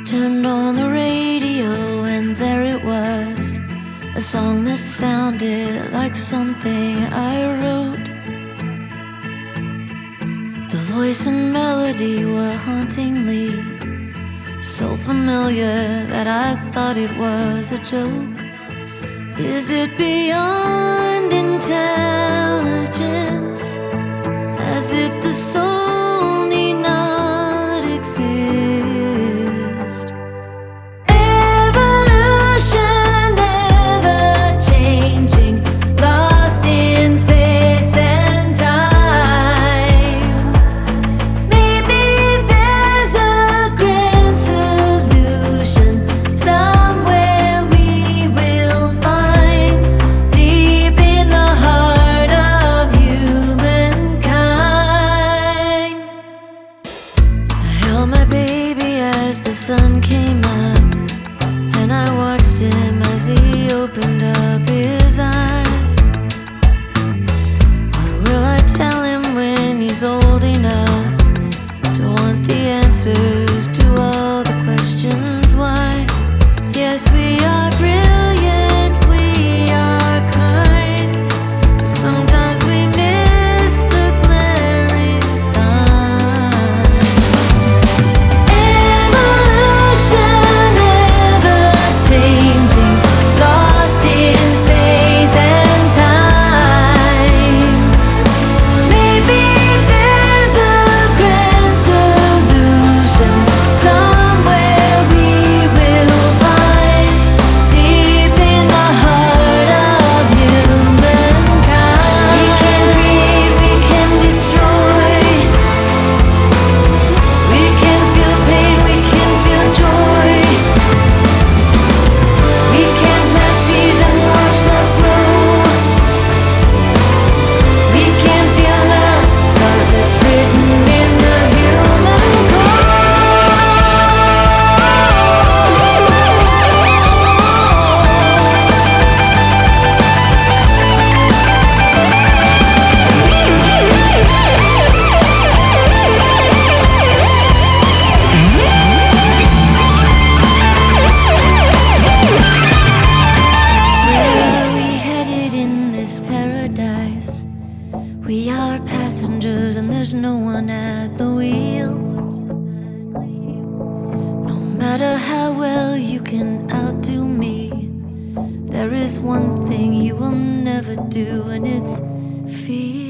Turned on the radio and there it was, a song that sounded like something I wrote. The voice and melody were hauntingly so familiar that I thought it was a joke. Is it beyond intelligence, as if the soul need not exist? Evolution, ever changing, lost in space and time. Maybe there's a grand solution somewhere we will find, deep in the heart of humankind. I held my baby as the sun came up, and I watched him as he opened up his eyes. What will I tell him when he's old enough to want the answers to all the questions why? Yes, we are brilliant, we are kind, but sometimes we miss the glaring signs. Evolution, ever changing, lost in space and time. Maybe there's a grand solution somewhere we will find, deep in the heart of humankind. We can create, we can destroy, we can feel pain, we can feel joy. We can plant seeds and watch love grow. We can feel love, 'cause it's written in the human code. Where are we headed in this paradise? We are passengers and there's no one at the wheel. No matter how well you can outdo me, there is one thing you will never do, and it's feel.